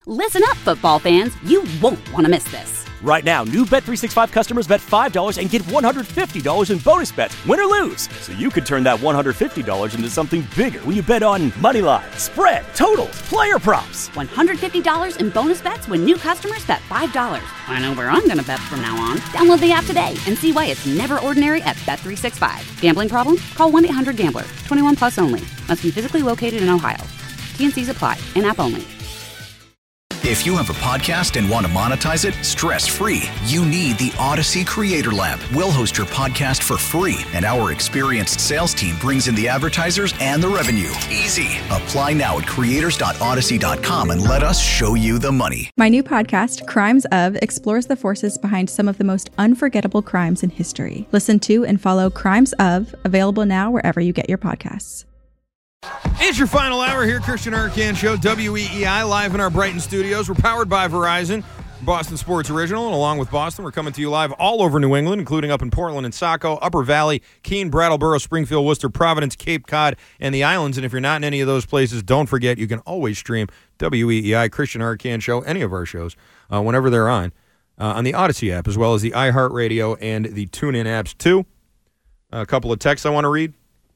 Listen up, football fans. You won't want to miss this. Right now, new Bet365 customers bet $5 and get $150 in bonus bets, win or lose. So you could turn that $150 into something bigger when you bet on money line, spread, totals, player props. $150 in bonus bets when new customers bet $5. I know where I'm going to bet from now on. Download the app today and see why it's never ordinary at Bet365. Gambling problem? Call 1-800-GAMBLER. 21 plus only. Must be physically located in Ohio. T&Cs apply. In-app only. If you have a podcast and want to monetize it stress-free, you need the Odyssey Creator Lab. We'll host your podcast for free, and our experienced sales team brings in the advertisers and the revenue. Easy. Apply now at creators.odyssey.com and let us show you the money. My new podcast, Crimes Of, explores the forces behind some of the most unforgettable crimes in history. Listen to and follow Crimes Of, available now wherever you get your podcasts. It's your final hour here, Christian Arcand Show, WEEI, live in our Brighton studios. We're powered by Verizon, Boston Sports Original, and along with Boston, we're coming to you live all over New England, including up in Portland and Saco, Upper Valley, Keene, Brattleboro, Springfield, Worcester, Providence, Cape Cod, and the Islands. And if you're not in any of those places, don't forget you can always stream WEEI, Christian Arcand Show, any of our shows, whenever they're on the Odyssey app, as well as the iHeartRadio and the TuneIn apps, too. A couple of texts I want to read.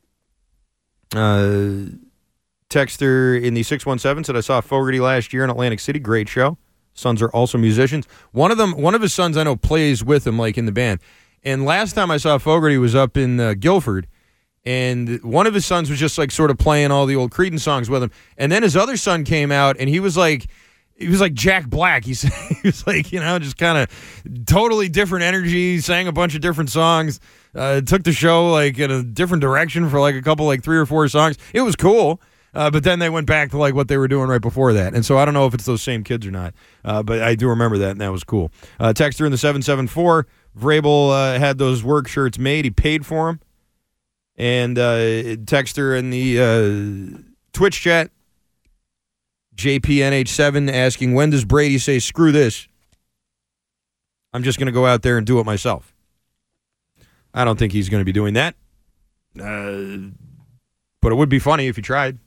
Texter in the 617 said, I saw Fogarty last year in Atlantic City. Great show. Sons are also musicians. One of his sons I know plays with him, like in the band. And last time I saw Fogarty was up in Guilford, and one of his sons was just like sort of playing all the old Creedence songs with him. And then his other son came out, and he was like Jack Black. He was like, just kind of totally different energy, sang a bunch of different songs. Took the show like in a different direction for like a couple, like 3 or 4 songs. It was cool, but then they went back to like what they were doing right before that. And so I don't know if it's those same kids or not, but I do remember that, and that was cool. Texter in the 774, Vrabel had those work shirts made. He paid for them. And texter in the Twitch chat, JPNH7, asking, when does Brady say, screw this? I'm just going to go out there and do it myself. I don't think he's going to be doing that. But it would be funny if he tried.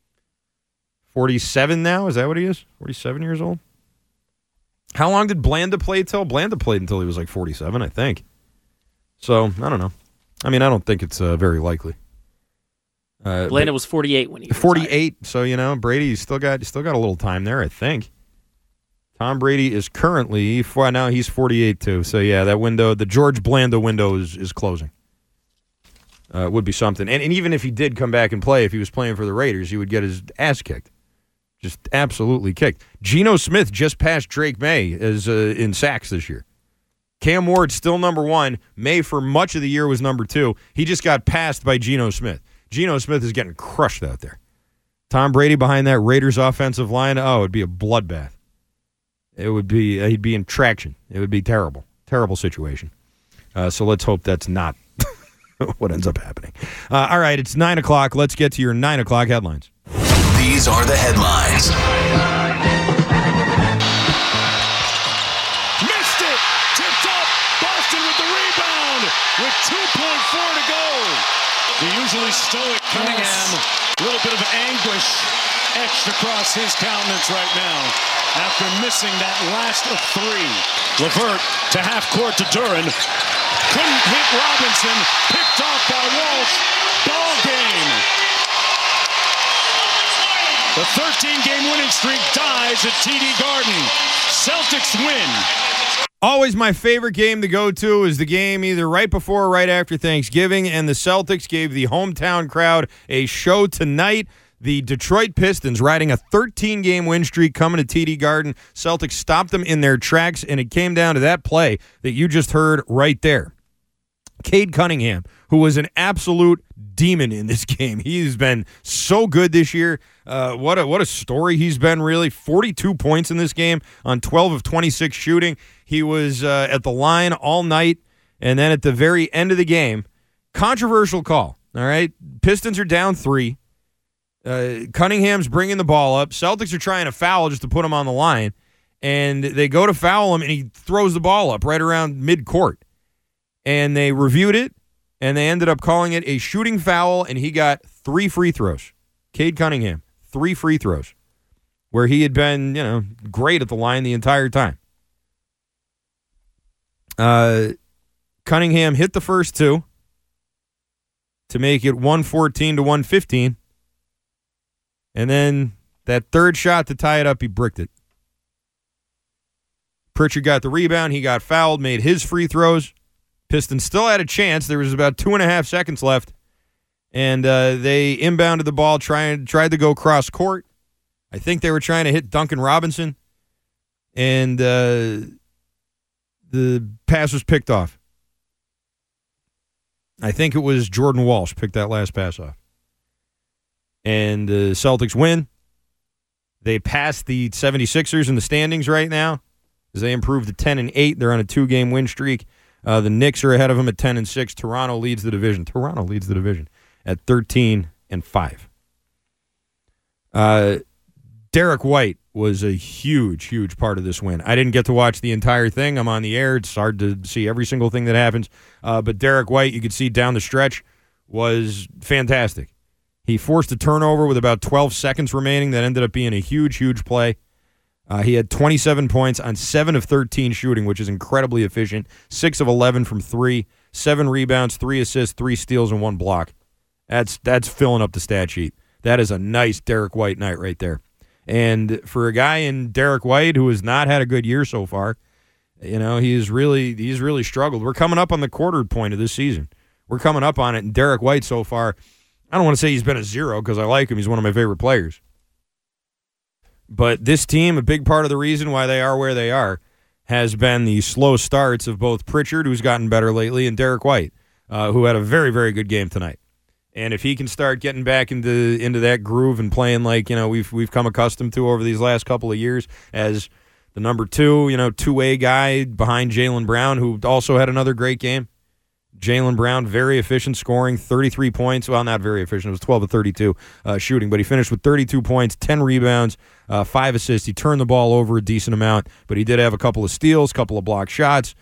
47 now? Is that what he is? 47 years old? How long did Blanda play till? Blanda played until he was like 47, I think. So, I don't know. I mean, I don't think it's very likely. Blanda was 48 when he was 48, retired. So, Brady's still got a little time there, I think. Tom Brady is currently, now he's 48 too. So, yeah, that window, the George Blanda window is closing. Would be something. And even if he did come back and play, if he was playing for the Raiders, he would get his ass kicked. Just absolutely kicked. Geno Smith just passed Drake May as in sacks this year. Cam Ward still number 1. May for much of the year was number 2. He just got passed by Geno Smith. Geno Smith is getting crushed out there. Tom Brady behind that Raiders offensive line, it'd be a bloodbath. It would be, he'd be in traction. It would be terrible. Terrible situation. So let's hope that's not what ends up happening. All right, it's 9 o'clock. Let's get to your 9 o'clock headlines. These are the headlines. Missed it! Tipped up! Boston with the rebound! With 2.4 to go! The usually stoic Cunningham, a little bit of anguish etched across his countenance right now after missing that last of 3. LeVert to half court to Duren. Couldn't hit Robinson. Picked off by Walsh. Ball game. The 13-game winning streak dies at TD Garden. Celtics win. Always my favorite game to go to is the game either right before or right after Thanksgiving, and the Celtics gave the hometown crowd a show tonight. The Detroit Pistons riding a 13-game win streak coming to TD Garden. Celtics stopped them in their tracks, and it came down to that play that you just heard right there. Cade Cunningham, who was an absolute demon in this game. He's been so good this year. What a story he's been, really. 42 points in this game on 12 of 26 shooting. He was at the line all night, and then at the very end of the game, controversial call, all right? Pistons are down 3. Cunningham's bringing the ball up. Celtics are trying to foul just to put him on the line, and they go to foul him, and he throws the ball up right around midcourt. And they reviewed it, and they ended up calling it a shooting foul, and he got 3 free throws. Cade Cunningham, 3 free throws. where he had been, great at the line the entire time. Cunningham hit the first two to make it 114 to 115. And then that third shot to tie it up, he bricked it. Pritchard got the rebound. He got fouled, made his free throws. Pistons still had a chance. There was about 2.5 seconds left. And they inbounded the ball, tried to go cross court. I think they were trying to hit Duncan Robinson. And the pass was picked off. I think it was Jordan Walsh picked that last pass off. And the Celtics win. They pass the 76ers in the standings right now as they improve to 10-8. They're on a 2-game win streak. The Knicks are ahead of them at 10-6. Toronto leads the division. At 13-5. Derek White was a huge, huge part of this win. I didn't get to watch the entire thing. I'm on the air. It's hard to see every single thing that happens. But Derek White, you could see down the stretch, was fantastic. He forced a turnover with about 12 seconds remaining that ended up being a huge, huge play. He had 27 points on 7 of 13 shooting, which is incredibly efficient. 6 of 11 from 3, 7 rebounds, 3 assists, 3 steals, and 1 block. That's filling up the stat sheet. That is a nice Derek White night right there. And for a guy in Derek White who has not had a good year so far, he's really struggled. We're coming up on the quarter point of this season. We're coming up on it, and Derek White so far, I don't want to say he's been a zero because I like him. He's one of my favorite players. But this team, a big part of the reason why they are where they are, has been the slow starts of both Pritchard, who's gotten better lately, and Derek White, who had a very, very good game tonight. And if he can start getting back into that groove and playing like we've come accustomed to over these last couple of years as the number 2-way guy behind Jaylen Brown, who also had another great game. Jaylen Brown, very efficient, scoring 33 points. Well, not very efficient. It was 12 of 32 shooting, but he finished with 32 points, 10 rebounds, 5 assists. He turned the ball over a decent amount, but he did have a couple of steals, a couple of blocked shots.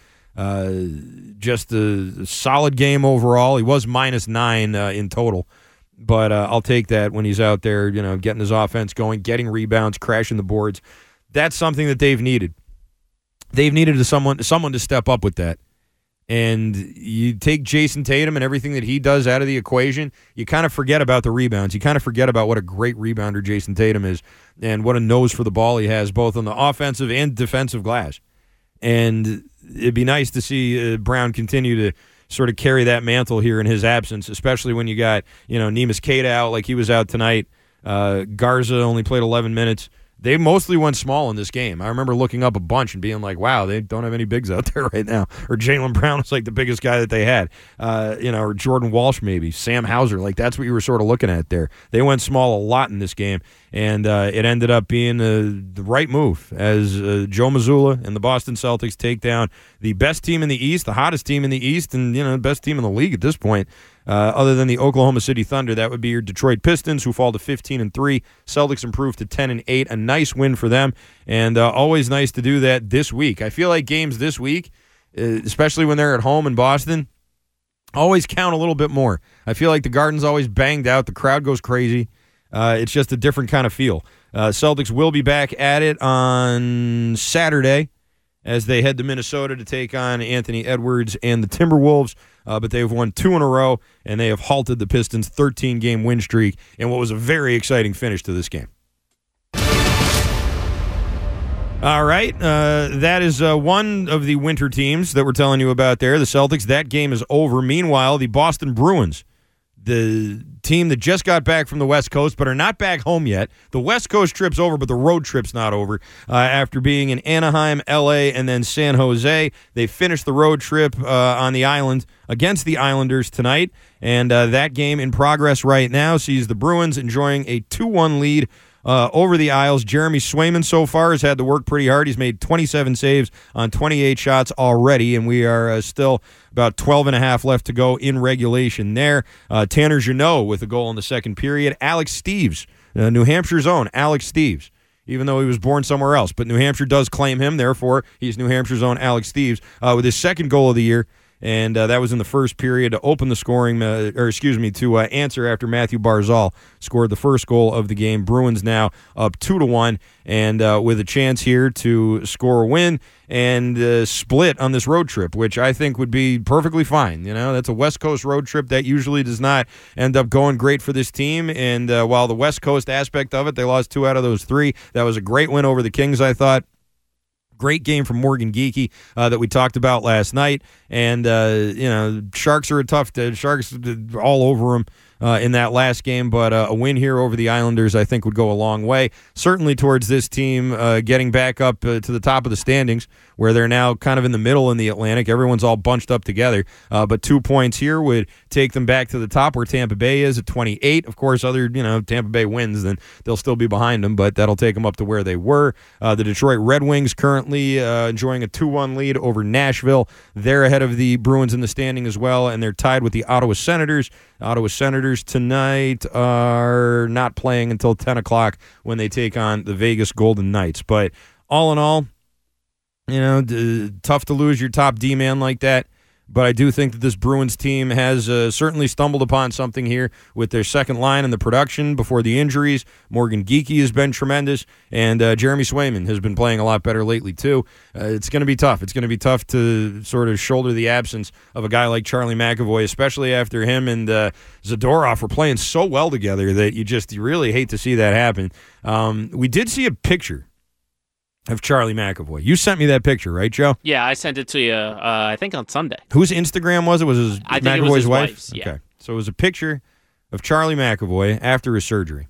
Just a solid game overall. He was -9 in total, but I'll take that when he's out there, getting his offense going, getting rebounds, crashing the boards. That's something that they've needed. They've needed someone to step up with that. And you take Jason Tatum and everything that he does out of the equation, you kind of forget about the rebounds. You kind of forget about what a great rebounder Jason Tatum is and what a nose for the ball he has, both on the offensive and defensive glass. And it'd be nice to see Brown continue to sort of carry that mantle here in his absence, especially when you got, Neemias Queta out like he was out tonight. Garza only played 11 minutes. They mostly went small in this game. I remember looking up a bunch and being like, wow, they don't have any bigs out there right now. Or Jaylen Brown is like the biggest guy that they had. Or Jordan Walsh maybe. Sam Hauser. Like that's what you were sort of looking at there. They went small a lot in this game. And it ended up being the right move as Joe Mazzulla and the Boston Celtics take down the best team in the East, the hottest team in the East, and the best team in the league at this point. Other than the Oklahoma City Thunder, that would be your Detroit Pistons, who fall to 15-3. Celtics improve to 10-8. A nice win for them, and always nice to do that this week. I feel like games this week, especially when they're at home in Boston, always count a little bit more. I feel like the Garden's always banged out. The crowd goes crazy. It's just a different kind of feel. Celtics will be back at it on Saturday as they head to Minnesota to take on Anthony Edwards and the Timberwolves. But they've won 2 in a row, and they have halted the Pistons' 13-game win streak in what was a very exciting finish to this game. All right, that is one of the winter teams that we're telling you about there, the Celtics. That game is over. Meanwhile, the Boston Bruins, the team that just got back from the West Coast but are not back home yet. The West Coast trip's over, but the road trip's not over. After being in Anaheim, L.A., and then San Jose, they finished the road trip on the island against the Islanders tonight. And that game in progress right now sees the Bruins enjoying a 2-1 lead over the Isles. Jeremy Swayman so far has had to work pretty hard. He's made 27 saves on 28 shots already, and we are still about 12 and a half left to go in regulation there. Tanner Jeannot with a goal in the second period. Alex Steeves, New Hampshire's own Alex Steeves, even though he was born somewhere else. But New Hampshire does claim him, therefore he's New Hampshire's own Alex Steeves with his second goal of the year. And that was in the first period to open the scoring, to answer after Matthew Barzal scored the first goal of the game. Bruins now up 2-1, and with a chance here to score a win and split on this road trip, which I think would be perfectly fine. That's a West Coast road trip. That usually does not end up going great for this team. And while the West Coast aspect of it, they lost 2 out of those 3. That was a great win over the Kings, I thought. Great game from Morgan Geekie that we talked about last night. And, Sharks are a tough – Sharks all over them in that last game. But a win here over the Islanders I think would go a long way, certainly towards this team getting back up to the top of the standings, where they're now kind of in the middle in the Atlantic. Everyone's all bunched up together. But 2 points here would take them back to the top where Tampa Bay is at 28. Of course, Tampa Bay wins, then they'll still be behind them, but that'll take them up to where they were. The Detroit Red Wings currently enjoying a 2-1 lead over Nashville. They're ahead of the Bruins in the standing as well, and they're tied with the Ottawa Senators. Ottawa Senators tonight are not playing until 10 o'clock when they take on the Vegas Golden Knights. But all in all, tough to lose your top D-man like that. But I do think that this Bruins team has certainly stumbled upon something here with their second line and the production before the injuries. Morgan Geekie has been tremendous, and Jeremy Swayman has been playing a lot better lately too. It's going to be tough. It's going to be tough to sort of shoulder the absence of a guy like Charlie McAvoy, especially after him and Zadorov were playing so well together that you really hate to see that happen. We did see a picture of Charlie McAvoy. You sent me that picture, right, Joe? Yeah, I sent it to you, I think on Sunday. Whose Instagram was it? Was it I think McAvoy's it was his wife? wife's, yeah. Okay. So it was a picture of Charlie McAvoy after his surgery.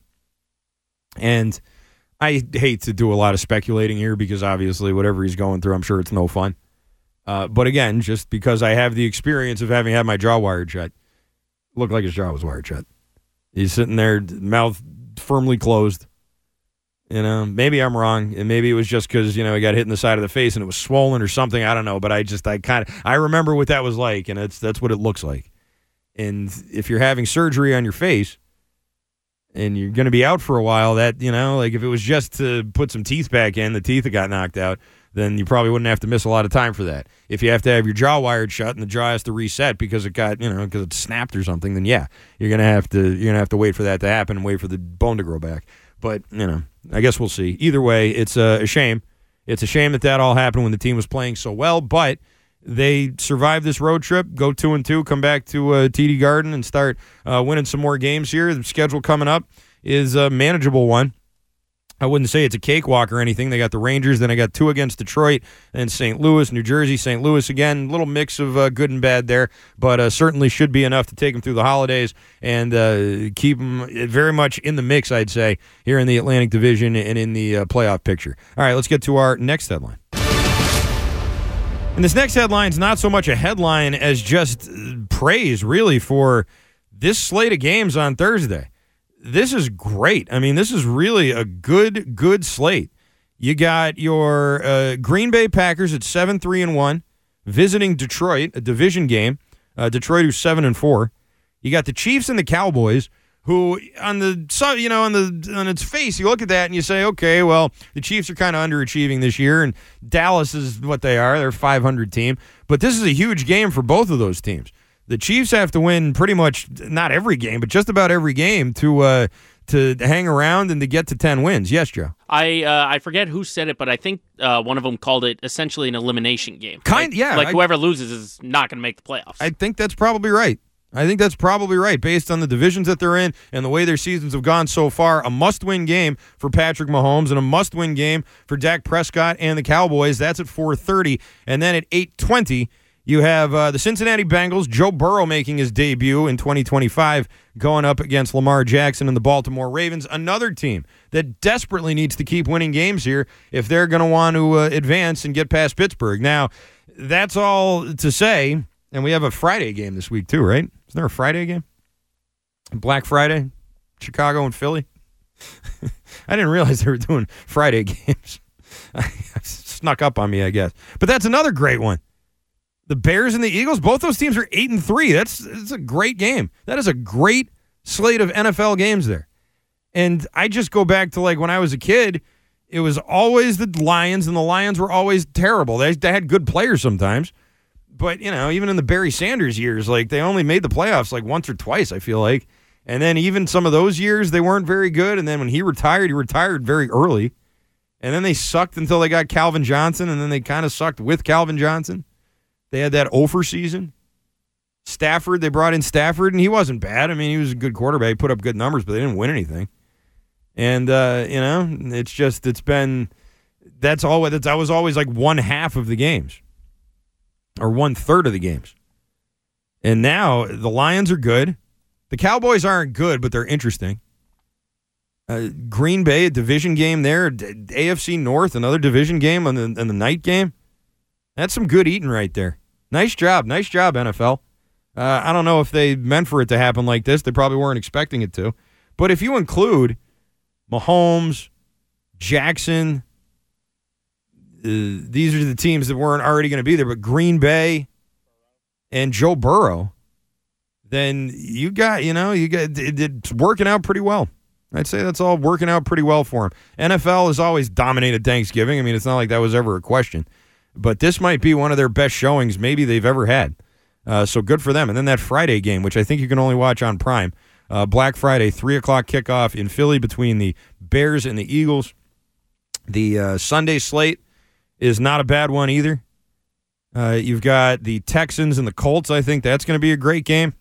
And I hate to do a lot of speculating here because obviously whatever he's going through, I'm sure it's no fun. But again, just because I have the experience of having had my jaw wired shut, looked like his jaw was wired shut. He's sitting there, mouth firmly closed. Maybe I'm wrong, and maybe it was just because, he got hit in the side of the face and it was swollen or something. I don't know, but I remember what that was like, and that's what it looks like. And if you're having surgery on your face and you're going to be out for a while, that, if it was just to put some teeth back in, the teeth that got knocked out, then you probably wouldn't have to miss a lot of time for that. If you have to have your jaw wired shut and the jaw has to reset because it got, because it snapped or something, then yeah, you're going to have to wait for that to happen and wait for the bone to grow back. But, I guess we'll see. Either way, it's a shame. It's a shame that all happened when the team was playing so well, but they survived this road trip, go 2-2, come back to TD Garden and start winning some more games here. The schedule coming up is a manageable one. I wouldn't say it's a cakewalk or anything. They got the Rangers, then I got 2 against Detroit, and St. Louis, New Jersey, St. Louis again. Little mix of good and bad there, but certainly should be enough to take them through the holidays and keep them very much in the mix, I'd say, here in the Atlantic Division and in the playoff picture. All right, let's get to our next headline. And this next headline is not so much a headline as just praise, really, for this slate of games on Thursday. This is great. I mean, this is really a good slate. You got your Green Bay Packers at 7-3-1, visiting Detroit, a division game. Detroit, who's 7-4. You got the Chiefs and the Cowboys, who on its face, you look at that and you say, okay, well, the Chiefs are kind of underachieving this year, and Dallas is what they are. They're a 500 team. But this is a huge game for both of those teams. The Chiefs have to win pretty much not every game, but just about every game to hang around and to get to 10 wins. Yes, Joe. I forget who said it, but I think one of them called it essentially an elimination game. Like whoever loses is not going to make the playoffs. I think that's probably right. Based on the divisions that they're in and the way their seasons have gone so far. A must-win game for Patrick Mahomes and a must-win game for Dak Prescott and the Cowboys. That's at 4:30. And then at 8:20, you have the Cincinnati Bengals, Joe Burrow making his debut in 2025, going up against Lamar Jackson and the Baltimore Ravens, another team that desperately needs to keep winning games here if they're going to want to advance and get past Pittsburgh. Now, that's all to say, and we have a Friday game this week too, right? Isn't there a Friday game? Black Friday, Chicago and Philly? I didn't realize they were doing Friday games. Snuck up on me, I guess. But that's another great one. The Bears and the Eagles, both those teams are 8-3. That's a great game. That is a great slate of NFL games there. And I just go back to like when I was a kid, it was always the Lions, and the Lions were always terrible. They had good players sometimes, But, even in the Barry Sanders years, they only made the playoffs once or twice, I feel like. And then even some of those years, they weren't very good. And then when he retired very early. And then they sucked until they got Calvin Johnson, and then they kind of sucked with Calvin Johnson. They had that Ofer season. Stafford, they brought in Stafford, and he wasn't bad. I mean, he was a good quarterback. He put up good numbers, but they didn't win anything. And, that was always one half of the games or 1/3 of the games. And now the Lions are good. The Cowboys aren't good, but they're interesting. Green Bay, a division game there. AFC North, another division game on the night game. That's some good eating right there. Nice job, NFL. I don't know if they meant for it to happen like this. They probably weren't expecting it to. But if you include Mahomes, Jackson, these are the teams that weren't already going to be there, but Green Bay and Joe Burrow, then it's working out pretty well. I'd say that's all working out pretty well for him. NFL has always dominated Thanksgiving. I mean, it's not like that was ever a question. But this might be one of their best showings maybe they've ever had. So good for them. And then that Friday game, which I think you can only watch on Prime, Black Friday, 3 o'clock kickoff in Philly between the Bears and the Eagles. The Sunday slate is not a bad one either. You've got the Texans and the Colts. I think that's going to be a great game.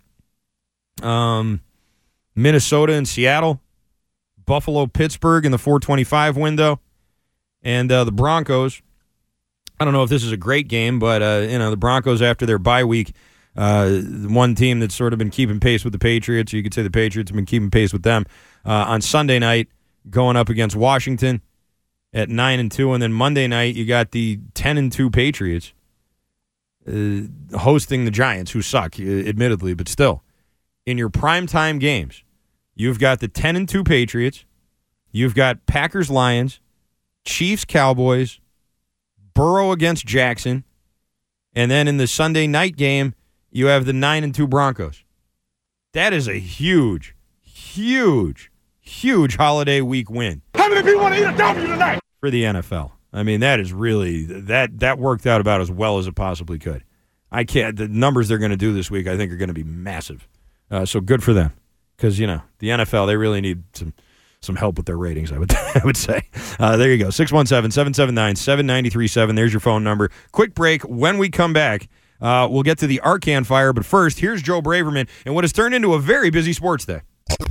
Minnesota and Seattle. Buffalo, Pittsburgh in the 425 window. And the Broncos. I don't know if this is a great game, but the Broncos after their bye week, one team that's sort of been keeping pace with the Patriots. You could say the Patriots have been keeping pace with them. On Sunday night, going up against Washington at 9-2, and then Monday night you got the 10-2 Patriots hosting the Giants, who suck, admittedly, but still. In your primetime games, you've got the 10-2 Patriots, you've got Packers-Lions, Chiefs-Cowboys, Burrow against Jackson, and then in the Sunday night game, you have the 9-2 Broncos. That is a huge, huge, huge holiday week win. How many people want to eat a W tonight? For the NFL. I mean, that is really, that worked out about as well as it possibly could. The numbers they're going to do this week, I think, are going to be massive. So good for them. Because, the NFL, they really need some help with their ratings, I would say. There you go, 617-779-7937. There's your phone number. Quick break. When we come back, we'll get to the Arcan Fire. But first, here's Joe Braverman and what has turned into a very busy sports day.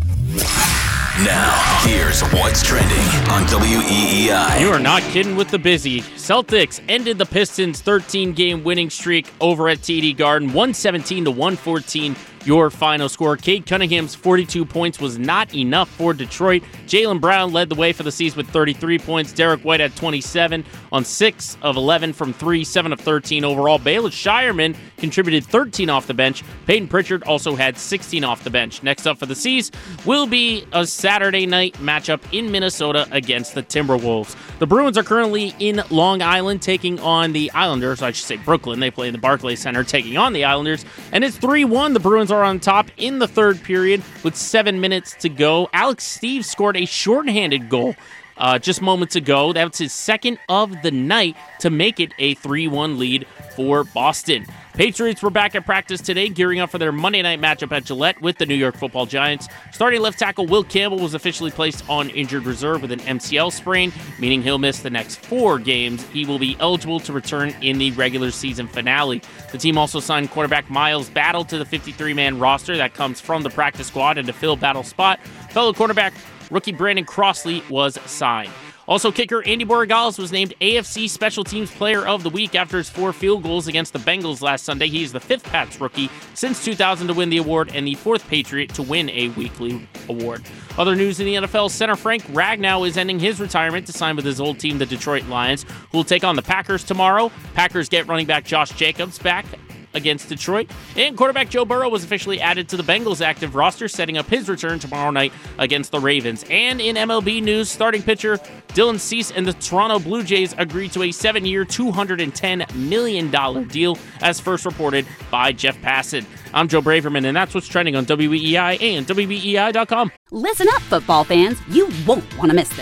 Now, here's what's trending on WEEI. You are not kidding with the busy. Celtics ended the Pistons' 13-game winning streak over at TD Garden, 117-114. Your final score. Cade Cunningham's 42 points was not enough for Detroit. Jaylen Brown led the way for the C's with 33 points. Derek White had 27 on 6 of 11 from 3, 7 of 13 overall. Bayless Shireman contributed 13 off the bench. Peyton Pritchard also had 16 off the bench. Next up for the C's will be a Saturday night matchup in Minnesota against the Timberwolves. The Bruins are currently in Long Island taking on the Islanders. I should say Brooklyn. They play in the Barclays Center taking on the Islanders. And it's 3-1. The Bruins are on top in the third period with 7 minutes to go. Alex Steeves scored a shorthanded goal just moments ago. That's his second of the night to make it a 3-1 lead for Boston. Patriots were back at practice today, gearing up for their Monday night matchup at Gillette with the New York Football Giants. Starting left tackle Will Campbell was officially placed on injured reserve with an MCL sprain, meaning he'll miss the next 4 games. He will be eligible to return in the regular season finale. The team also signed quarterback Miles Battle to the 53-man roster that comes from the practice squad, and to fill Battle's spot, fellow quarterback rookie Brandon Crossley was signed. Also, kicker Andy Borregales was named AFC Special Teams Player of the Week after his 4 field goals against the Bengals last Sunday. He is the 5th Pats rookie since 2000 to win the award and the 4th Patriot to win a weekly award. Other news in the NFL, center Frank Ragnow is ending his retirement to sign with his old team, the Detroit Lions, who will take on the Packers tomorrow. Packers get running back Josh Jacobs back against Detroit. And quarterback Joe Burrow was officially added to the Bengals active roster, setting up his return tomorrow night against the Ravens. And in MLB news, starting pitcher Dylan Cease and the Toronto Blue Jays agreed to a 7-year, $210 million deal, as first reported by Jeff Passan. I'm Joe Braverman, and that's what's trending on WEEI and WEEI.com. Listen up, football fans. You won't want to miss this.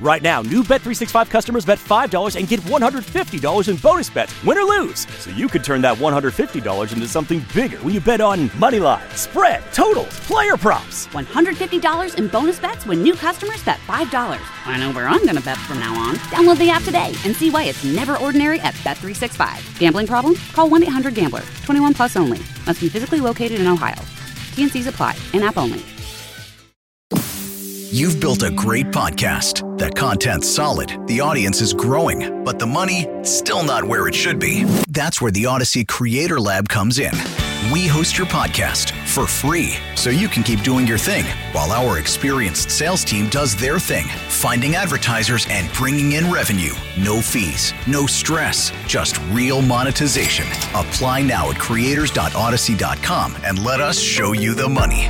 Right now, new Bet365 customers bet $5 and get $150 in bonus bets, win or lose. So you could turn that $150 into something bigger when you bet on moneyline, spread, totals, player props. $150 in bonus bets when new customers bet $5. I know where I'm going to bet from now on. Download the app today and see why it's never ordinary at Bet365. Gambling problem? Call 1-800-GAMBLER. 21 plus only. Must be physically located in Ohio. T&Cs apply. In-app only. You've built a great podcast. The content's solid, the audience is growing, but the money, still not where it should be. That's where the Odyssey Creator Lab comes in. We host your podcast for free, so you can keep doing your thing, while our experienced sales team does their thing, finding advertisers and bringing in revenue. No fees, no stress, just real monetization. Apply now at creators.odyssey.com and let us show you the money.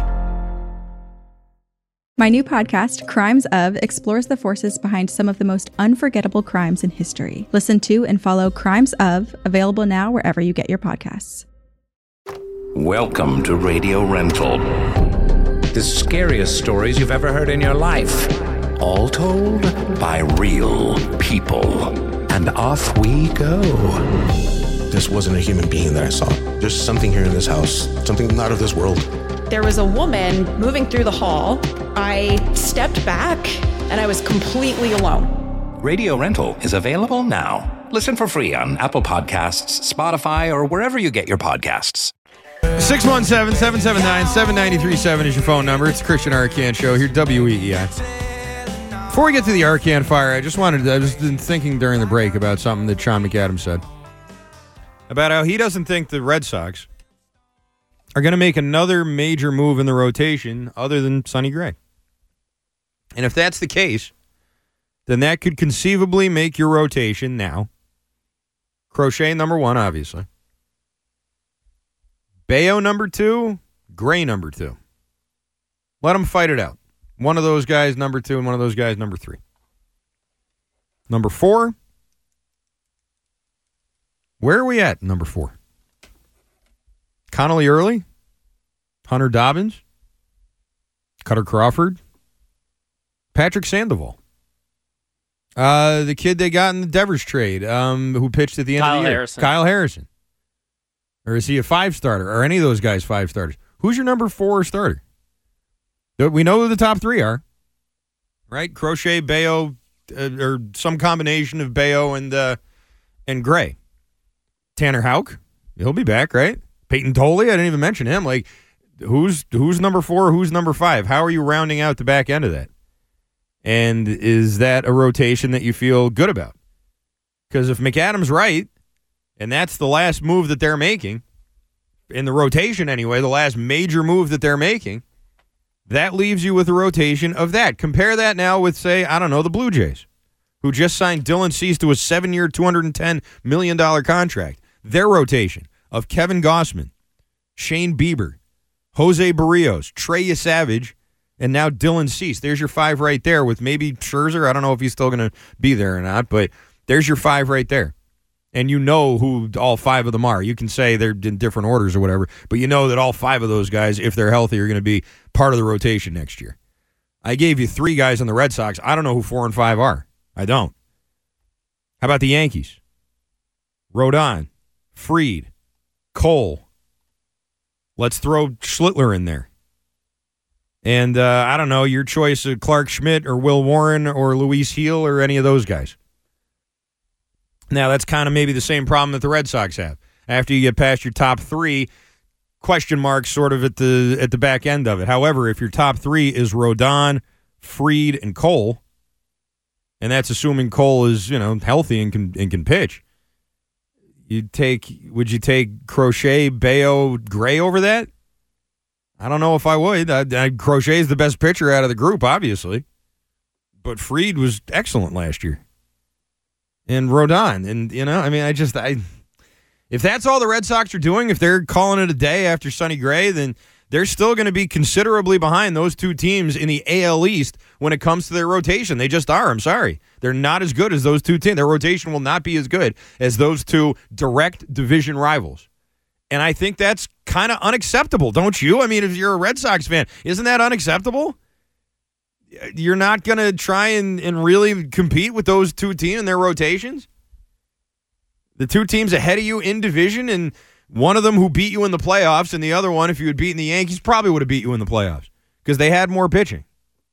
My new podcast, Crimes Of, explores the forces behind some of the most unforgettable crimes in history. Listen to and follow Crimes Of, available now wherever you get your podcasts. Welcome to Radio Rental. The scariest stories you've ever heard in your life. All told by real people. And off we go. This wasn't a human being that I saw. There's something here in this house, something not of this world. There was a woman moving through the hall. I stepped back and I was completely alone. Radio Rental is available now. Listen for free on Apple Podcasts, Spotify, or wherever you get your podcasts. 617-779-7937 is your phone number. It's the Christian Arcand Show here, WEEI. Before we get to the Arcand Fire, I was thinking during the break about something that Sean McAdams said. About how he doesn't think the Red Sox are going to make another major move in the rotation other than Sonny Gray. And if that's the case, then that could conceivably make your rotation now. Crochet number 1, obviously. Bayo number 2, Gray number 2. Let them fight it out. One of those guys number 2 and one of those guys number 3. Number 4. Where are we at, number 4? Connolly Early, Hunter Dobbins, Cutter Crawford, Patrick Sandoval. The kid they got in the Devers trade, who pitched at the end of the year. Kyle Harrison. Or is he a 5-starter? Are any of those guys 5-starters? Who's your number 4 starter? We know who the top 3 are, right? Crochet, Bayo, or some combination of Bayo and Gray. Tanner Houck, he'll be back, right? Peyton Tolley, I didn't even mention him. Like, who's number 4, who's number 5? How are you rounding out the back end of that? And is that a rotation that you feel good about? Because if McAdams right, and that's the last move that they're making, in the rotation anyway, the last major move that they're making, that leaves you with a rotation of that. Compare that now with, say, I don't know, the Blue Jays, who just signed Dylan Cease to a 7-year, $210 million contract. Their rotation of Kevin Gausman, Shane Bieber, Jose Barrios, Trey Yesavage, and now Dylan Cease. There's your 5 right there with maybe Scherzer. I don't know if he's still going to be there or not, but there's your 5 right there. And you know who all 5 of them are. You can say they're in different orders or whatever, but you know that all 5 of those guys, if they're healthy, are going to be part of the rotation next year. I gave you 3 guys on the Red Sox. I don't know who 4 and 5 are. I don't. How about the Yankees? Rodon, Fried, Cole. Let's throw Schlittler in there. And I don't know, your choice of Clark Schmidt or Will Warren or Luis Heel or any of those guys. Now, that's kind of maybe the same problem that the Red Sox have. After you get past your top 3, question marks sort of at the back end of it. However, if your top 3 is Rodon, Fried, and Cole, and that's assuming Cole is, healthy and can pitch, would you take Crochet, Bayo, Gray over that? I don't know if I would. Crochet's the best pitcher out of the group, obviously. But Fried was excellent last year. And Rodon. And, if that's all the Red Sox are doing, if they're calling it a day after Sonny Gray, then they're still going to be considerably behind those 2 teams in the AL East when it comes to their rotation. They just are. I'm sorry. They're not as good as those 2 teams. Their rotation will not be as good as those 2 direct division rivals. And I think that's kind of unacceptable, don't you? I mean, if you're a Red Sox fan, isn't that unacceptable? You're not going to try and really compete with those two teams in their rotations? The two teams ahead of you in division, and one of them who beat you in the playoffs, and the other one, if you had beaten the Yankees, probably would have beat you in the playoffs because they had more pitching,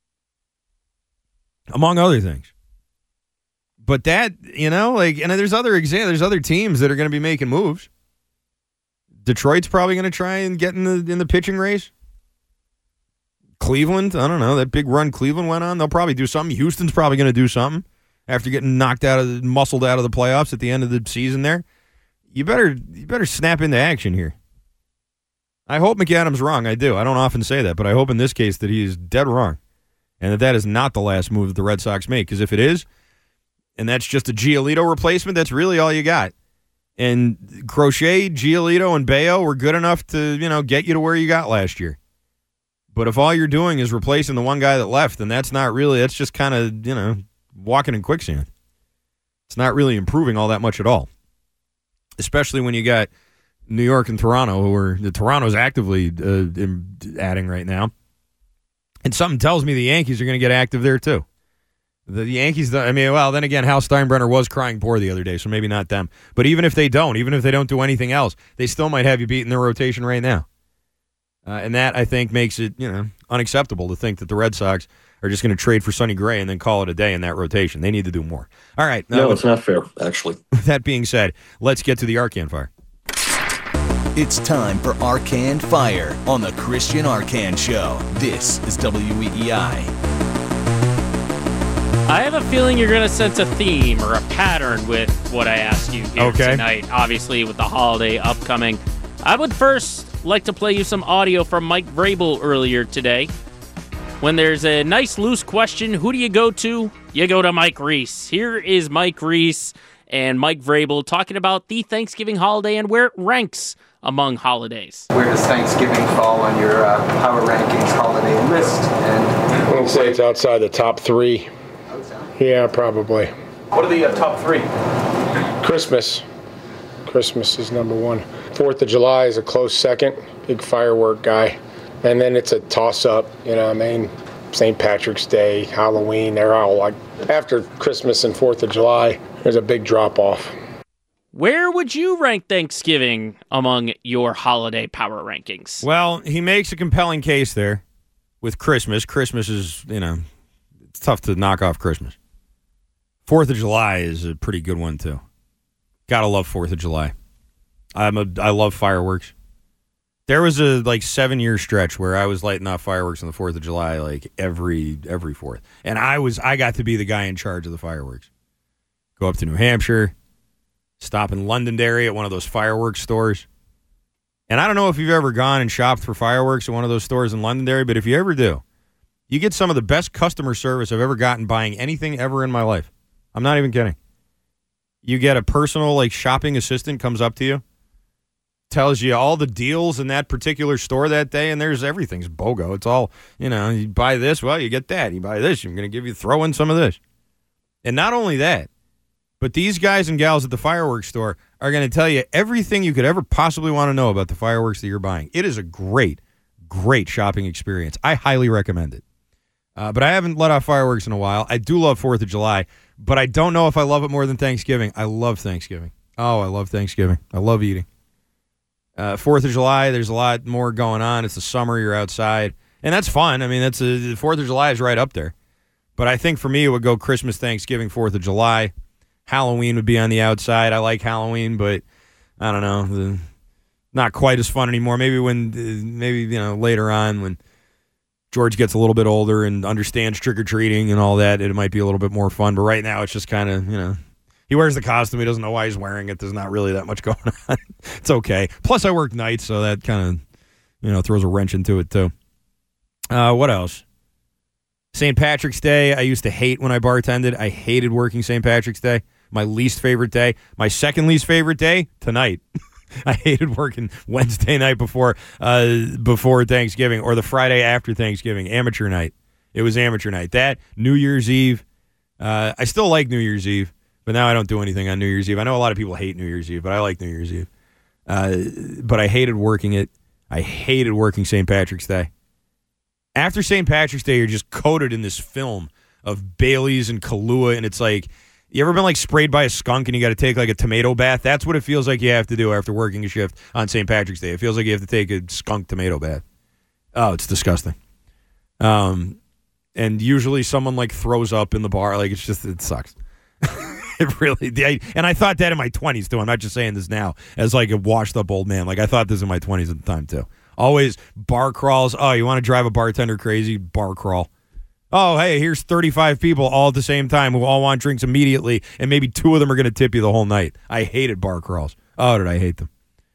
among other things. But that, and there's other there's other teams that are going to be making moves. Detroit's probably going to try and get in the pitching race. Cleveland, I don't know, that big run Cleveland went on, they'll probably do something. Houston's probably going to do something after getting muscled out of the playoffs at the end of the season there. You better snap into action here. I hope McAdams wrong. I do. I don't often say that, but I hope in this case that he is dead wrong and that is not the last move that the Red Sox make, because if it is, and that's just a Giolito replacement, that's really all you got. And Crochet, Giolito, and Bayo were good enough to, get you to where you got last year. But if all you're doing is replacing the one guy that left, then that's just kind of, walking in quicksand. It's not really improving all that much at all. Especially when you got New York and Toronto, Toronto's actively adding right now. And something tells me the Yankees are going to get active there too. The Yankees, then again, Hal Steinbrenner was crying poor the other day, so maybe not them. But even if they don't do anything else, they still might have you beating their rotation right now. And that, I think, makes it, unacceptable to think that the Red Sox are just going to trade for Sonny Gray and then call it a day in that rotation. They need to do more. All right. No, it's not fair, actually. With that being said, let's get to the Arcand Fire. It's time for Arcand Fire on the Christian Arcand Show. This is WEEI. I have a feeling you're going to sense a theme or a pattern with what I ask you here tonight, obviously with the holiday upcoming. I would first like to play you some audio from Mike Vrabel earlier today. When there's a nice loose question, who do you go to? You go to Mike Reese. Here is Mike Reese and Mike Vrabel talking about the Thanksgiving holiday and where it ranks among holidays. Where does Thanksgiving fall on your power rankings holiday list? And I would say it's outside the top three. Yeah, probably. What are the top three? Christmas. Christmas is number one. 4th of July is a close second. Big firework guy. And then it's a toss-up, St. Patrick's Day, Halloween, they're all like, after Christmas and 4th of July, there's a big drop-off. Where would you rank Thanksgiving among your holiday power rankings? Well, he makes a compelling case there with Christmas. Christmas is, it's tough to knock off Christmas. 4th of July is a pretty good one, too. Gotta love 4th of July. I love fireworks. There was a 7-year stretch where I was lighting off fireworks on the 4th of July every 4th. And I got to be the guy in charge of the fireworks. Go up to New Hampshire, stop in Londonderry at one of those fireworks stores. And I don't know if you've ever gone and shopped for fireworks at one of those stores in Londonderry, but if you ever do, you get some of the best customer service I've ever gotten buying anything ever in my life. I'm not even kidding. You get a personal shopping assistant comes up to you, tells you all the deals in that particular store that day, and there's everything's BOGO. It's all, you buy this, well, you get that. You buy this, I'm going to throw in some of this. And not only that, but these guys and gals at the fireworks store are going to tell you everything you could ever possibly want to know about the fireworks that you're buying. It is a great, great shopping experience. I highly recommend it. But I haven't let off fireworks in a while. I do love 4th of July, but I don't know if I love it more than Thanksgiving. I love Thanksgiving. Oh, I love Thanksgiving. I love eating. 4th of July, there's a lot more going on. It's the summer, you're outside. And that's fun. The 4th of July is right up there. But I think for me, it would go Christmas, Thanksgiving, 4th of July. Halloween would be on the outside. I like Halloween, but I don't know. Not quite as fun anymore. Maybe later on when George gets a little bit older and understands trick-or-treating and all that, it might be a little bit more fun. But right now, it's just kind of, he wears the costume. He doesn't know why he's wearing it. There's not really that much going on. It's okay. Plus, I work nights, so that kind of, throws a wrench into it, too. What else? St. Patrick's Day, I used to hate when I bartended. I hated working St. Patrick's Day. My least favorite day. My second least favorite day, tonight. I hated working Wednesday night before Thanksgiving or the Friday after Thanksgiving, amateur night. It was amateur night. That, New Year's Eve. I still like New Year's Eve. But now I don't do anything on New Year's Eve. I know a lot of people hate New Year's Eve, but I like New Year's Eve. But I hated working it. I hated working St. Patrick's Day. After St. Patrick's Day, you're just coated in this film of Baileys and Kahlua, and it's like, you ever been like sprayed by a skunk and you got to take like a tomato bath? That's what it feels like you have to do after working a shift on St. Patrick's Day. It feels like you have to take a skunk tomato bath. Oh, it's disgusting. And usually someone like throws up in the bar. Like it sucks. It really, and I thought that in my 20s too. I'm not just saying this now as like a washed up old man. Like I thought this in my 20s at the time too. Always bar crawls. Oh, you want to drive a bartender crazy? Bar crawl. Oh, hey, here's 35 people all at the same time who all want drinks immediately, and maybe 2 of them are going to tip you the whole night. I hated bar crawls. Oh, did I hate them?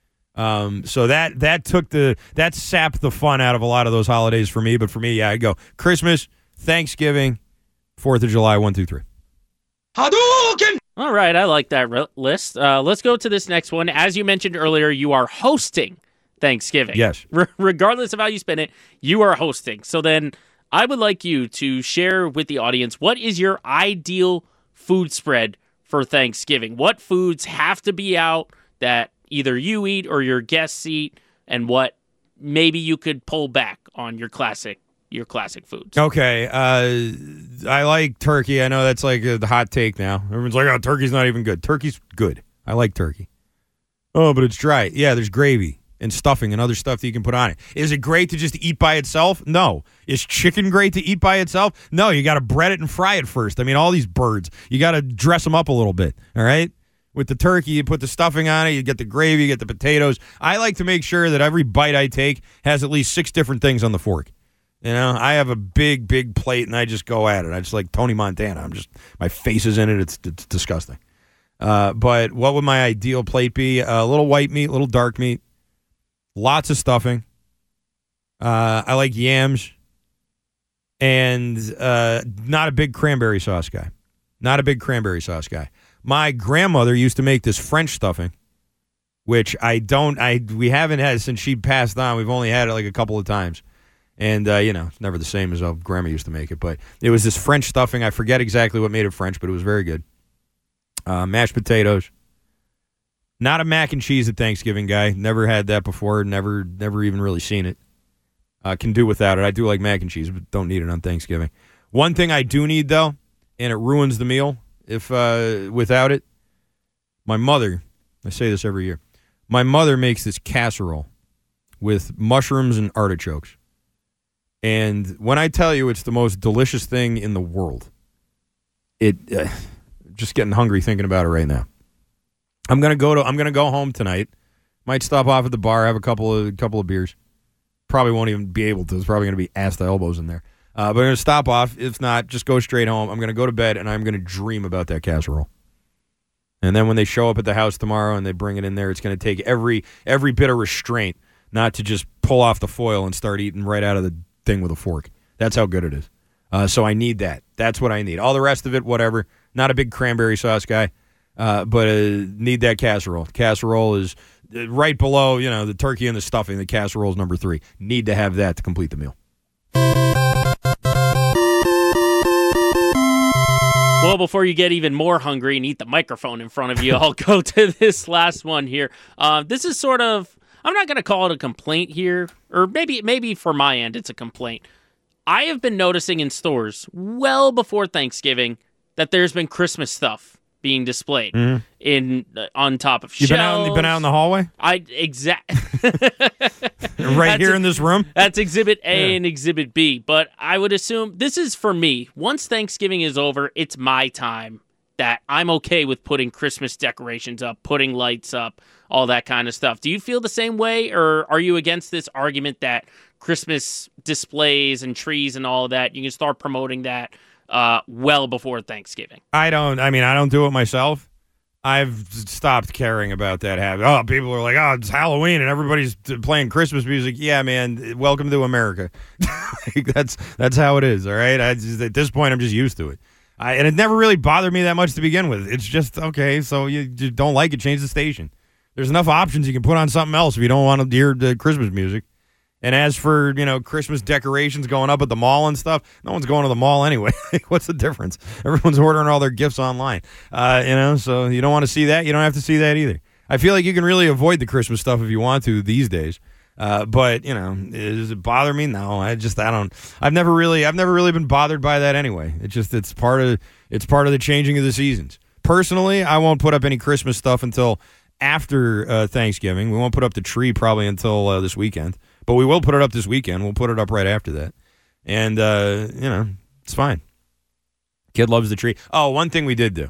So that sapped the fun out of a lot of those holidays for me. But for me, yeah, I'd go Christmas, Thanksgiving, 4th of July, 1, 2, 3. Hadouken! All right, I like that list. Let's go to this next one. As you mentioned earlier, you are hosting Thanksgiving. Yes. Regardless of how you spend it, you are hosting. So then I would like you to share with the audience, what is your ideal food spread for Thanksgiving? What foods have to be out that either you eat or your guests eat, and what maybe you could pull back on your classic foods? Okay, I like turkey. I know that's like the hot take now. Everyone's like, oh, turkey's not even good. Turkey's good. I like turkey. Oh, but it's dry. Yeah, there's gravy and stuffing and other stuff that you can put on it. Is it great to just eat by itself? No. Is chicken great to eat by itself? No, you got to bread it and fry it first. I mean, all these birds, you got to dress them up a little bit, all right? With the turkey, you put the stuffing on it, you get the gravy, you get the potatoes. I like to make sure that every bite I take has at least 6 different things on the fork. You know, I have a big, big plate, and I just go at it. I just like Tony Montana. My face is in it. It's disgusting. But what would my ideal plate be? A little white meat, a little dark meat. Lots of stuffing. I like yams. And not a big cranberry sauce guy. My grandmother used to make this French stuffing, which we haven't had since she passed on. We've only had it like a couple of times. And, it's never the same as how Grandma used to make it. But it was this French stuffing. I forget exactly what made it French, but it was very good. Mashed potatoes. Not a mac and cheese at Thanksgiving guy. Never had that before. Never even really seen it. Can do without it. I do like mac and cheese, but don't need it on Thanksgiving. One thing I do need, though, and it ruins the meal if without it, my mother, I say this every year, my mother makes this casserole with mushrooms and artichokes. And when I tell you it's the most delicious thing in the world, just getting hungry thinking about it right now. I'm gonna go home tonight. Might stop off at the bar, have a couple of beers. Probably won't even be able to. It's probably gonna be ass to elbows in there. But I'm gonna stop off. If not, just go straight home. I'm gonna go to bed and I'm gonna dream about that casserole. And then when they show up at the house tomorrow and they bring it in there, it's gonna take every bit of restraint not to just pull off the foil and start eating right out of the thing with a fork. That's how good it is. So I need that. That's what I need. All the rest of it, whatever. Not a big cranberry sauce guy, but need that casserole. Casserole is right below, the turkey and the stuffing. The casserole is number 3. Need to have that to complete the meal. Well, before you get even more hungry and eat the microphone in front of you, I'll go to this last one here. This is sort of, I'm not going to call it a complaint here, or maybe for my end it's a complaint. I have been noticing in stores well before Thanksgiving that there's been Christmas stuff being displayed on top of shelves. You've been out in the hallway? Right here in this room? That's Exhibit A and Exhibit B. But I would assume this is for me. Once Thanksgiving is over, it's my time that I'm okay with putting Christmas decorations up, putting lights up, all that kind of stuff. Do you feel the same way, or are you against this argument that Christmas displays and trees and all of that, you can start promoting that well before Thanksgiving? I don't do it myself. I've stopped caring about that habit. Oh, people are like, oh, it's Halloween and everybody's playing Christmas music. Yeah, man, welcome to America. That's how it is, all right? At this point, I'm just used to it. And it never really bothered me that much to begin with. It's just, okay, so you don't like it, change the station. There's enough options. You can put on something else if you don't want to hear the Christmas music. And as for, Christmas decorations going up at the mall and stuff, no one's going to the mall anyway. What's the difference? Everyone's ordering all their gifts online. So you don't want to see that. You don't have to see that either. I feel like you can really avoid the Christmas stuff if you want to these days. But does it bother me? No, I've never really been bothered by that anyway. It's part of the changing of the seasons. Personally, I won't put up any Christmas stuff until after Thanksgiving. We won't put up the tree probably until this weekend, but we will put it up this weekend. We'll put it up right after that, and it's fine. Kid loves the tree. Oh, one thing we did do.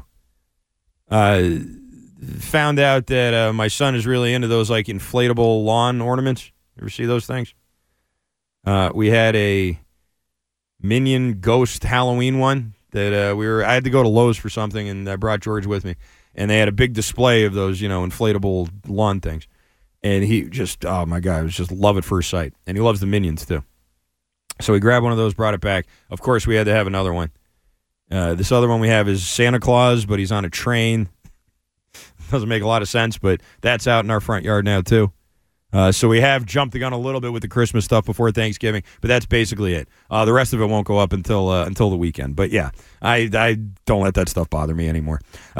Found out that my son is really into those like inflatable lawn ornaments. You ever see those things? We had a Minion Ghost Halloween one that I had to go to Lowe's for something, and I brought George with me, and they had a big display of those inflatable lawn things, and he just, oh my God, it was just love at first sight, and he loves the Minions too. So he grabbed one of those, brought it back. Of course, we had to have another one. This other one we have is Santa Claus, but he's on a train. Doesn't make a lot of sense, but that's out in our front yard now too. So we have jumped the gun a little bit with the Christmas stuff before Thanksgiving, but that's basically it. The rest of it won't go up until the weekend. But yeah, I don't let that stuff bother me anymore.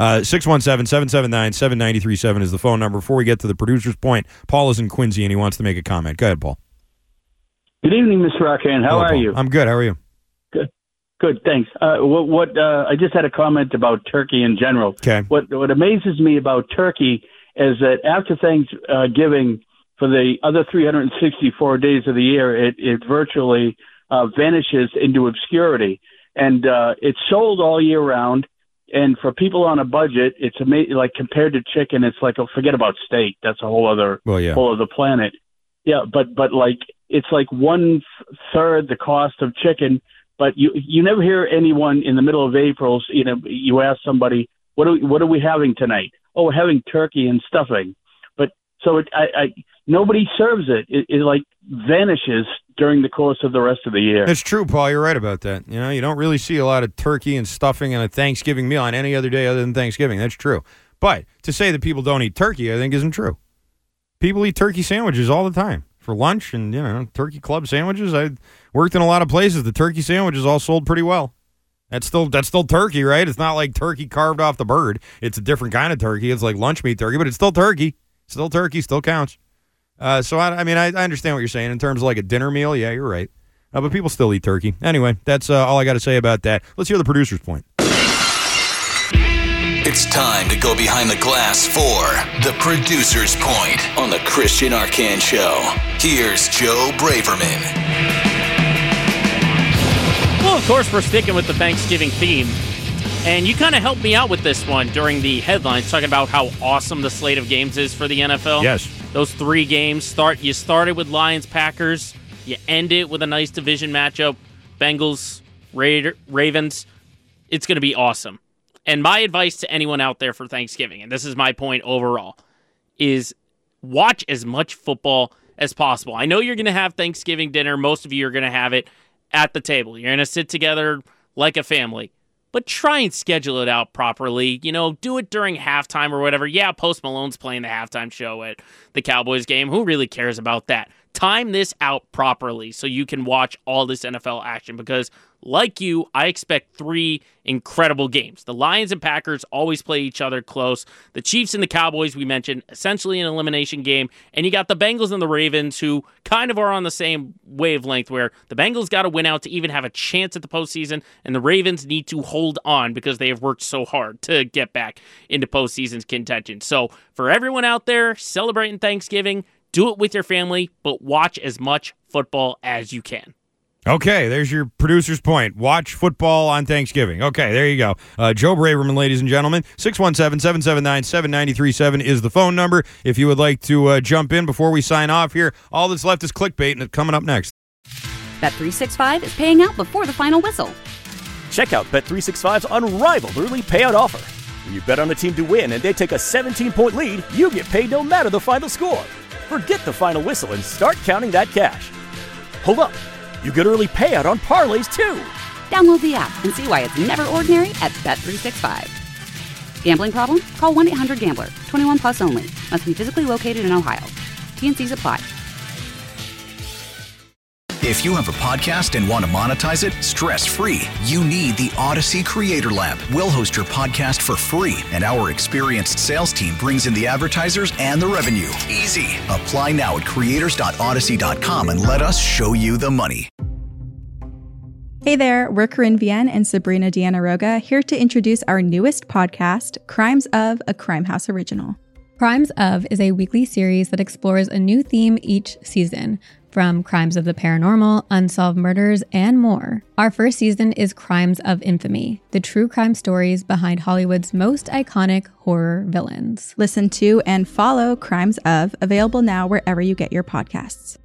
617-779-7937 is the phone number. Before we get to the producer's point, Paul is in Quincy and he wants to make a comment. Go ahead, Paul. Good evening, Mr. Arcand. How are you? I'm good. How are you? Good, thanks. I just had a comment about turkey in general. Okay. What amazes me about turkey is that after Thanksgiving, for the other 364 days of the year, it virtually vanishes into obscurity, and it's sold all year round. And for people on a budget, it's amazing. Like compared to chicken, it's like forget about steak. That's a whole other whole other planet. Yeah, but like it's like 1/3 the cost of chicken. But you never hear anyone in the middle of April, you ask somebody, what are we having tonight? Oh, we're having turkey and stuffing. But so nobody serves it. It like vanishes during the course of the rest of the year. It's true, Paul. You're right about that. You don't really see a lot of turkey and stuffing and a Thanksgiving meal on any other day other than Thanksgiving. That's true. But to say that people don't eat turkey, I think isn't true. People eat turkey sandwiches all the time. For lunch and, turkey club sandwiches. I worked in a lot of places. The turkey sandwiches all sold pretty well. That's still turkey, right? It's not like turkey carved off the bird. It's a different kind of turkey. It's like lunch meat turkey, but it's still turkey. Still turkey, still counts. So, I understand what you're saying. In terms of like a dinner meal, yeah, you're right. But people still eat turkey. Anyway, that's all I got to say about that. Let's hear the producer's point. It's time to go behind the glass for the producer's point on the Christian Arcand Show. Here's Joe Braverman. Well, of course, we're sticking with the Thanksgiving theme. And you kind of helped me out with this one during the headlines, talking about how awesome the slate of games is for the NFL. Yes. Those 3 games. You started with Lions-Packers. You end it with a nice division matchup. Bengals, Ravens. It's going to be awesome. And my advice to anyone out there for Thanksgiving, and this is my point overall, is watch as much football as possible. I know you're going to have Thanksgiving dinner. Most of you are going to have it at the table. You're going to sit together like a family. But try and schedule it out properly. Do it during halftime or whatever. Yeah, Post Malone's playing the halftime show at the Cowboys game. Who really cares about that? Time this out properly so you can watch all this NFL action because, like you, I expect 3 incredible games. The Lions and Packers always play each other close. The Chiefs and the Cowboys, we mentioned, essentially an elimination game. And you got the Bengals and the Ravens, who kind of are on the same wavelength, where the Bengals got to win out to even have a chance at the postseason, and the Ravens need to hold on because they have worked so hard to get back into postseason's contention. So for everyone out there celebrating Thanksgiving, do it with your family, but watch as much football as you can. Okay, there's your producer's point. Watch football on Thanksgiving. Okay, there you go. Joe Braverman, ladies and gentlemen. 617-779-7937 is the phone number. If you would like to jump in before we sign off here, all that's left is clickbait, and it's coming up next. Bet365 is paying out before the final whistle. Check out Bet365's unrivaled early payout offer. When you bet on a team to win and they take a 17-point lead, you get paid no matter the final score. Forget the final whistle and start counting that cash. Hold up. You get early payout on parlays, too. Download the app and see why it's never ordinary at Bet365. Gambling problem? Call 1-800-GAMBLER. 21 plus only. Must be physically located in Ohio. T&Cs apply. If you have a podcast and want to monetize it stress-free, you need the Odyssey Creator Lab. We'll host your podcast for free, and our experienced sales team brings in the advertisers and the revenue. Easy. Apply now at creators.odyssey.com and let us show you the money. Hey there, we're Corinne Vienne and Sabrina Deanna Roga here to introduce our newest podcast, Crimes of, a Crime House original. Crimes of is a weekly series that explores a new theme each season, from crimes of the paranormal, unsolved murders, and more. Our first season is Crimes of Infamy, the true crime stories behind Hollywood's most iconic horror villains. Listen to and follow Crimes of, available now wherever you get your podcasts.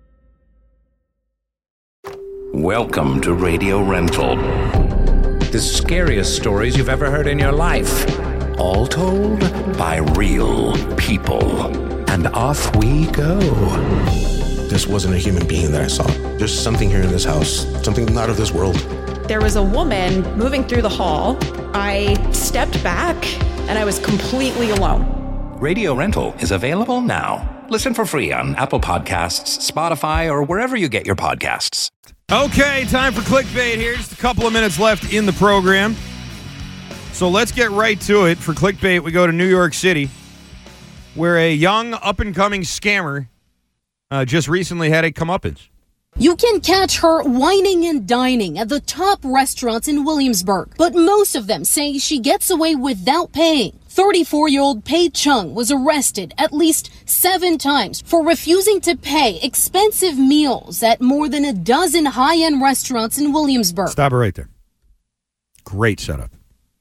Welcome to Radio Rental. The scariest stories you've ever heard in your life. All told by real people. And off we go. This wasn't a human being that I saw. There's something here in this house, something not of this world. There was a woman moving through the hall. I stepped back and I was completely alone. Radio Rental is available now. Listen for free on Apple Podcasts, Spotify, or wherever you get your podcasts. Okay, time for clickbait here. Just a couple of minutes left in the program. So let's get right to it. For clickbait, we go to New York City, where a young, up-and-coming scammer just recently had a comeuppance. You can catch her whining and dining at the top restaurants in Williamsburg, but most of them say she gets away without paying. 34-year-old Pei Chung was arrested at least 7 times for refusing to pay expensive meals at more than a dozen high-end restaurants in Williamsburg. Stop it right there. Great setup.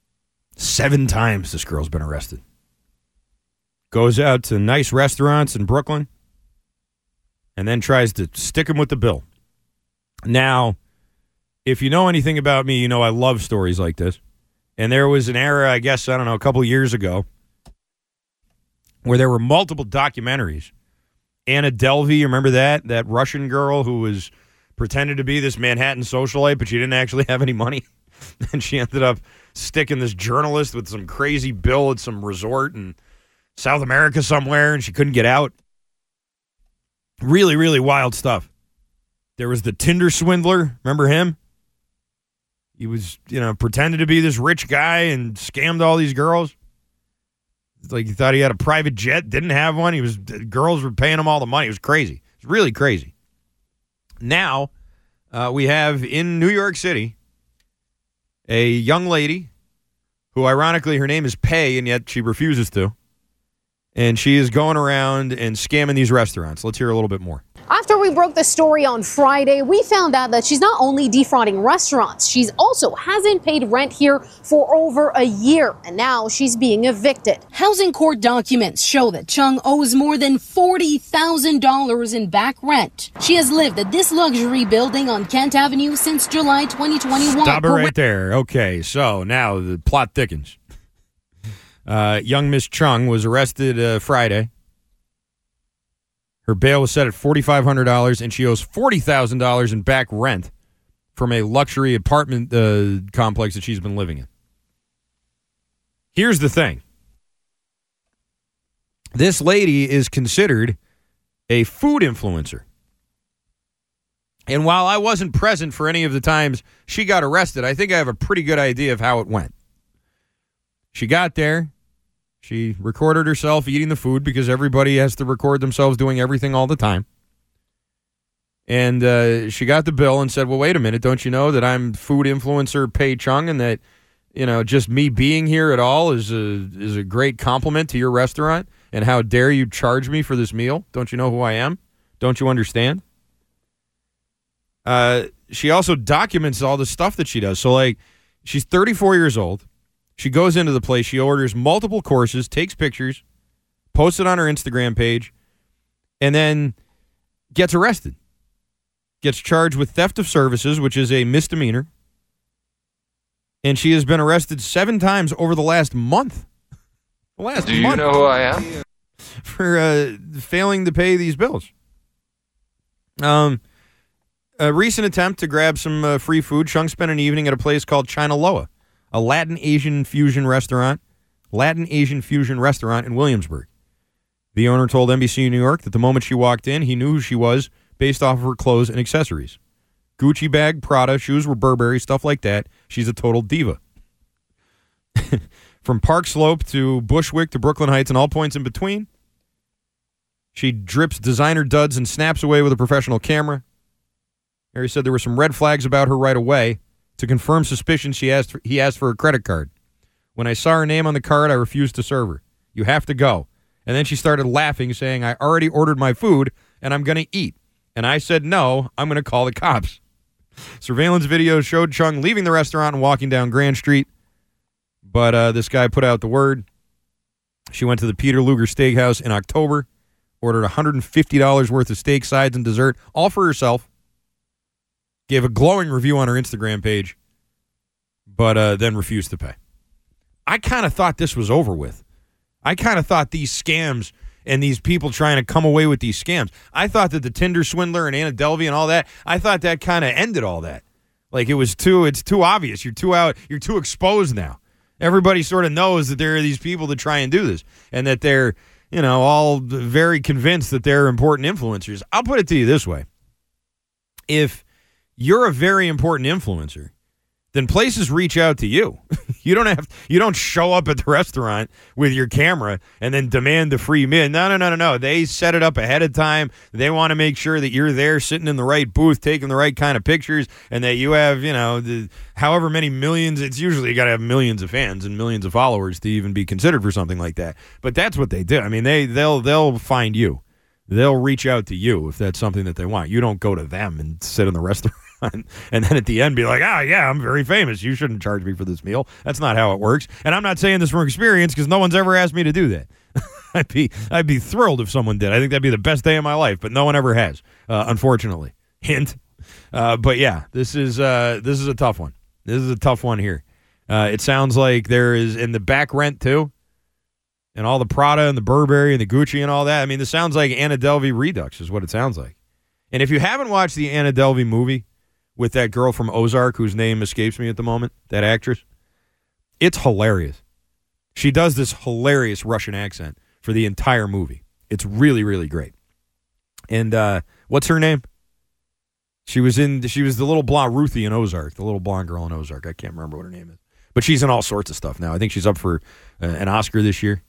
7 times this girl's been arrested. Goes out to nice restaurants in Brooklyn and then tries to stick him with the bill. Now, if you know anything about me, you know I love stories like this. And there was an era, I guess, a couple years ago, where there were multiple documentaries. Anna Delvey, remember that? That Russian girl who was pretended to be this Manhattan socialite, but she didn't actually have any money. And she ended up sticking this journalist with some crazy bill at some resort in South America somewhere, and she couldn't get out. Really, really wild stuff. There was the Tinder swindler. Remember him? He was, pretended to be this rich guy and scammed all these girls. It's like he thought he had a private jet, didn't have one. Girls were paying him all the money. It was crazy. It's really crazy. Now, we have in New York City a young lady who, ironically, her name is Pei, and yet she refuses to. And she is going around and scamming these restaurants. Let's hear a little bit more. After we broke the story on Friday, we found out that she's not only defrauding restaurants, she's also hasn't paid rent here for over a year, and now she's being evicted. Housing court documents show that Chung owes more than $40,000 in back rent. She has lived at this luxury building on Kent Avenue since July 2021. Stop it right there. Okay, so now the plot thickens. Young Miss Chung was arrested Friday. Her bail was set at $4,500, and she owes $40,000 in back rent from a luxury apartment complex that she's been living in. Here's the thing. This lady is considered a food influencer. And while I wasn't present for any of the times she got arrested, I think I have a pretty good idea of how it went. She got there. She recorded herself eating the food because everybody has to record themselves doing everything all the time. And she got the bill and said, well, wait a minute, don't you know that I'm food influencer Pei Chung and that, just me being here at all is a great compliment to your restaurant? And how dare you charge me for this meal? Don't you know who I am? Don't you understand? She also documents all the stuff that she does. So, she's 34 years old. She goes into the place, she orders multiple courses, takes pictures, posts it on her Instagram page, and then gets arrested. Gets charged with theft of services, which is a misdemeanor. And she has been arrested 7 times over the last month. Do you know who I am? For failing to pay these bills. A recent attempt to grab some free food. Chung spent an evening at a place called China Loa, a Latin Asian fusion restaurant in Williamsburg. The owner told NBC New York that the moment she walked in, he knew who she was based off of her clothes and accessories. Gucci bag, Prada, shoes were Burberry, stuff like that. She's a total diva. From Park Slope to Bushwick to Brooklyn Heights and all points in between. She drips designer duds and snaps away with a professional camera. Harry said there were some red flags about her right away. To confirm suspicions, he asked for a credit card. When I saw her name on the card, I refused to serve her. You have to go. And then she started laughing, saying, I already ordered my food, and I'm going to eat. And I said, no, I'm going to call the cops. Surveillance video showed Chung leaving the restaurant and walking down Grand Street. But this guy put out the word. She went to the Peter Luger Steakhouse in October, ordered $150 worth of steak, sides, and dessert, all for herself. Gave a glowing review on her Instagram page, but then refused to pay. I kind of thought this was over with. I kind of thought these scams and these people trying to come away with these scams, I thought that the Tinder swindler and Anna Delvey and all that, I thought that kind of ended all that. Like it's too obvious. You're too exposed now. Everybody sort of knows that there are these people that try and do this and that they're, all very convinced that they're important influencers. I'll put it to you this way. If you're a very important influencer, then places reach out to you. You don't show up at the restaurant with your camera and then demand the free meal. No. They set it up ahead of time. They want to make sure that you're there sitting in the right booth, taking the right kind of pictures, and that you have, however many millions. It's usually you got to have millions of fans and millions of followers to even be considered for something like that. But that's what they do. I mean, they'll find you. They'll reach out to you if that's something that they want. You don't go to them and sit in the restaurant and then at the end be like, yeah, I'm very famous. You shouldn't charge me for this meal. That's not how it works. And I'm not saying this from experience because no one's ever asked me to do that. I'd be thrilled if someone did. I think that'd be the best day of my life, but no one ever has, unfortunately. Hint. But yeah, this is a tough one. This is a tough one here. It sounds like there is in the back rent too. And all the Prada and the Burberry and the Gucci and all that. I mean, this sounds like Anna Delvey Redux is what it sounds like. And if you haven't watched the Anna Delvey movie with that girl from Ozark whose name escapes me at the moment, that actress, it's hilarious. She does this hilarious Russian accent for the entire movie. It's really, really great. And what's her name? She was the little blonde Ruthie in Ozark, the little blonde girl in Ozark. I can't remember what her name is. But she's in all sorts of stuff now. I think she's up for an Oscar this year.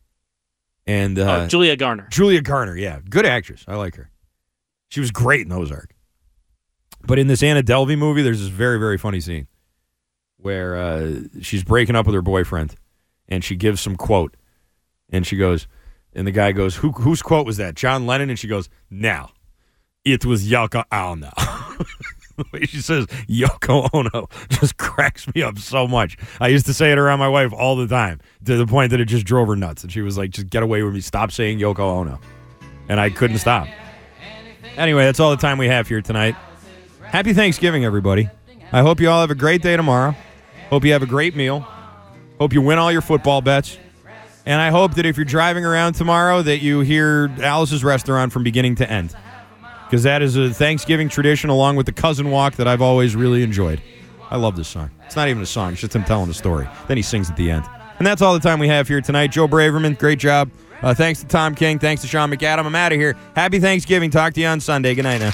And Julia Garner. Julia Garner, yeah. Good actress. I like her. She was great in Ozark. But in this Anna Delvey movie, there's this very, very funny scene where she's breaking up with her boyfriend, and she gives some quote. And she goes, and the guy goes, whose quote was that? John Lennon? And she goes, no, it was Yoko Ono. The way she says Yoko Ono just cracks me up so much. I used to say it around my wife all the time to the point that it just drove her nuts. And she was like, just get away with me. Stop saying Yoko Ono. And I couldn't stop. Anyway, that's all the time we have here tonight. Happy Thanksgiving, everybody. I hope you all have a great day tomorrow. Hope you have a great meal. Hope you win all your football bets. And I hope that if you're driving around tomorrow that you hear Alice's Restaurant from beginning to end. Because that is a Thanksgiving tradition along with the cousin walk that I've always really enjoyed. I love this song. It's not even a song. It's just him telling a story. Then he sings at the end. And that's all the time we have here tonight. Joe Braverman, great job. Thanks to Tom King. Thanks to Sean McAdam. I'm out of here. Happy Thanksgiving. Talk to you on Sunday. Good night now.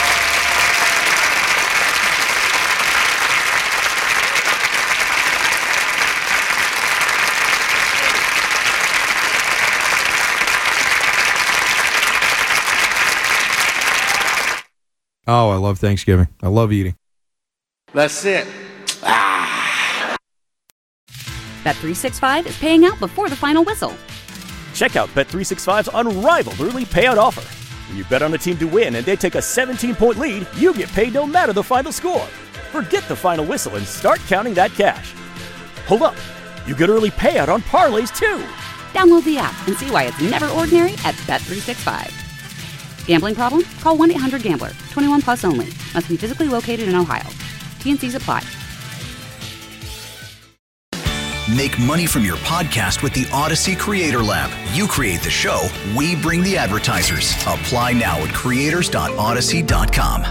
Oh, I love Thanksgiving. I love eating. That's it. Bet365 is paying out before the final whistle. Check out Bet365's unrivaled early payout offer. When you bet on a team to win and they take a 17-point lead, you get paid no matter the final score. Forget the final whistle and start counting that cash. Hold up. You get early payout on parlays, too. Download the app and see why it's never ordinary at Bet365. Gambling problem? Call 1-800-GAMBLER. 21 plus only. Must be physically located in Ohio. T&Cs apply. Make money from your podcast with the Odyssey Creator Lab. You create the show, we bring the advertisers. Apply now at creators.odyssey.com.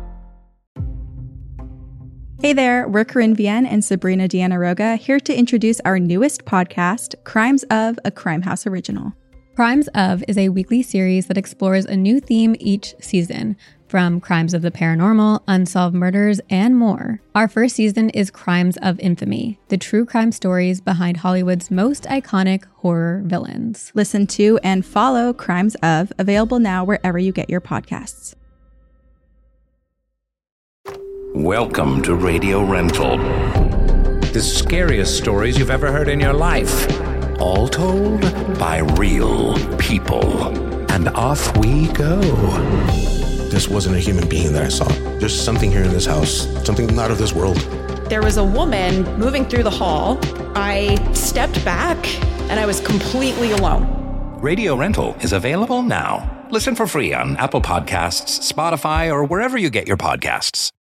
Hey there, we're Corinne Vienne and Sabrina Deanna Roga here to introduce our newest podcast, Crimes of, a Crime House original. Crimes of is a weekly series that explores a new theme each season, from crimes of the paranormal, unsolved murders, and more. Our first season is Crimes of Infamy, the true crime stories behind Hollywood's most iconic horror villains. Listen to and follow Crimes of, available now wherever you get your podcasts. Welcome to Radio Rental. The scariest stories you've ever heard in your life. All told by real people. And off we go. This wasn't a human being that I saw. There's something here in this house, something not of this world. There was a woman moving through the hall. I stepped back and I was completely alone. Radio Rental is available now. Listen for free on Apple Podcasts, Spotify, or wherever you get your podcasts.